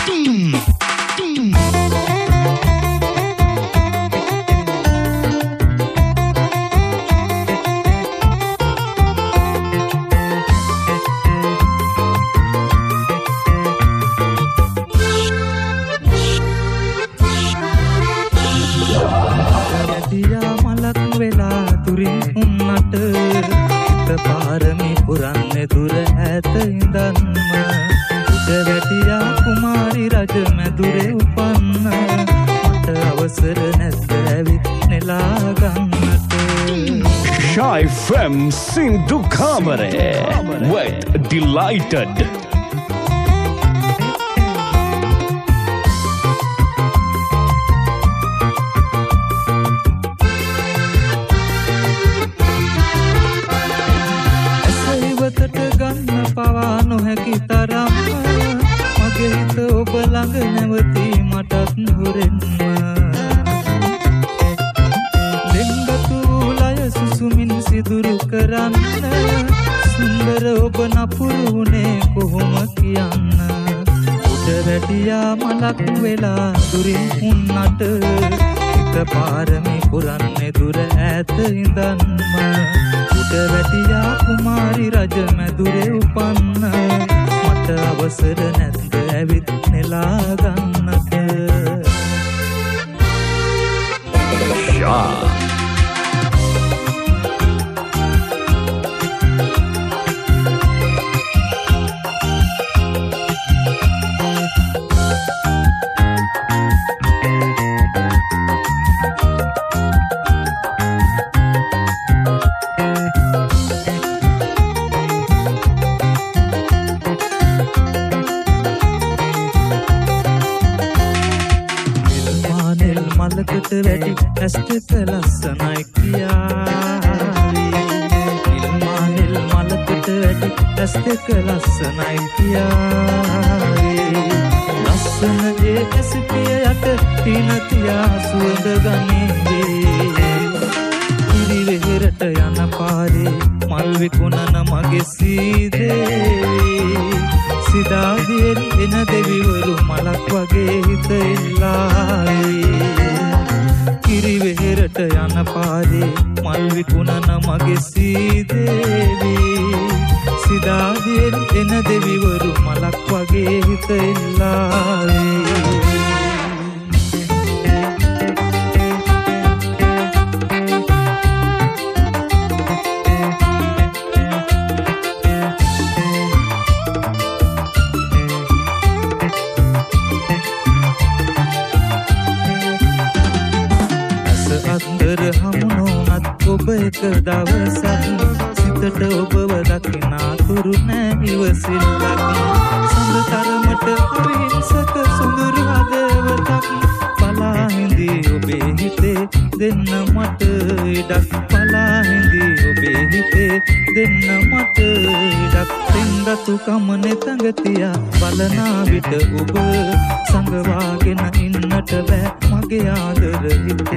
FM Sindhu Kamare with Delighted. ඇසයිවතට ගන්න පවා නොහැකි තරම් මගේ හිත ඔබ ළඟ නැවතී මටත් හොරෙන්ම සුමින් සිදුරු කරන්න සුන්දර ඔබ නපුරු වුණේ කොහොම කියන්න උඩ වැටියා මලක් වෙලා දුරින් උන්නට හිත පාරමී පුරන්නේ දුර ඈත ඉඳන්ම උඩ වැටියා කුමාරි රජ මැදුරේ උපන්න මට අවසර නැද්ද ඇවිත් නෙලා ගන්නට වැඩි ඇස්තක ලස්සනයි කියාවි ඉල්මානෙල් මලකට වැඩි ඇස්තක ලස්සනයි කියාවි ලස්සන ඒ ඇසිපිය යට තිනතියා සුවඳ ගනීවේ ඉරිවෙහෙරට යන පාරේ මල් විකුණන මගේ සීදේවි සිදාදියෙන් එන දෙවිවරු මලක් වගේ හිත එල්ලාවි කිරිවෙහෙරට යන පාරේ මල් විකුණන මගේ සීදේවි සිදාදියෙන් එන දෙවිවරු මලක් වගේ හිත එල්ලාවේ ඔබ එක දවසක් සිතට ඔබව දකිනාතුරු නෑ ඉවසිල්ලක් සඳ තරමට අවිහිංසක සුඳුරු හදවතක් බලා හිඳී ඔබේ හිතේ දෙන්න මට ඉඩක් බලා හිඳී ඔබේ හිතේ දෙන්න මට ඉඩක් තෙන්ගතු කමනේ තඟතියා බලනා විට ඔබ සංගවාගෙන ඉන්නට බෑ මගේ ආදර හිත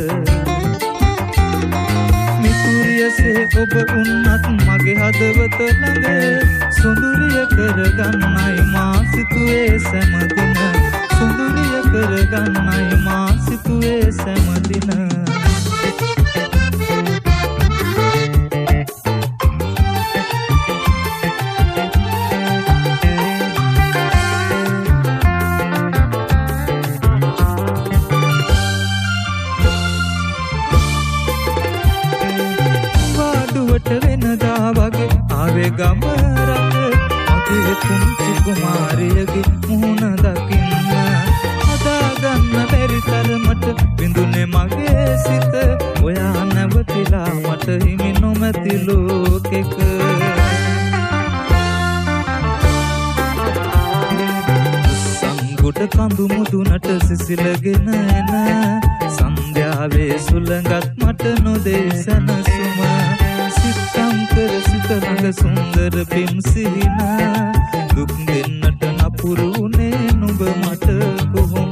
මිතුරියසේ ඔබ උන්නත් මගේ හදවත ළඟ සොඳුරිය කරගන්නයි මා සිතුවේ සෑමදින සොඳුරිය කරගන්නයි මා සිතුවේ සෑමදින ගමරට මගේ පුංචි කුමාරියගේ මුහුණ දකින්න හදාගන්න බැරි තරමට බිඳුනේ මගේ සිත ඔයා නැවතිලා මට හිමි නොමැති ලෝකෙක සංගුඩ කඳු මුදුනට සිසිලගෙන එන සන්ධ්‍යාවේ සුළඟත් මට නොදේ සැනසුම සිතංකර සිත ළඟ සුන්දර පිම් සිහින දුක් දෙන්නට නපුරුනේ නුඹ මට කොහොම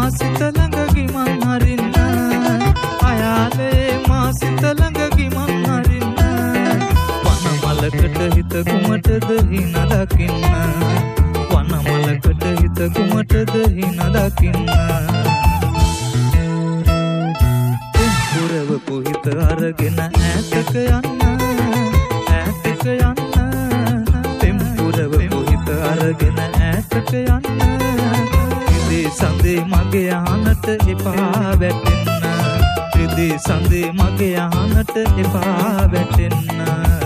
මා සිත ළඟ ගිමන් හරින්න අයාලේ මා සිත ළඟ ගිමන් හරින්න වනමලකට හිත කුමටද හින දකින්න වනමලකට හිත කුමටද හින දකින්න පුරව පුහිත අරගෙන ඈතක යන්න ඈතක යන්න පෙම්පුරව පුහිත අරගෙන ඈතක යන්න රිදී සඳේ මගේ අහනට එපා වැටෙන්න රිදී සඳේ මගේ අහනට එපා වැටෙන්න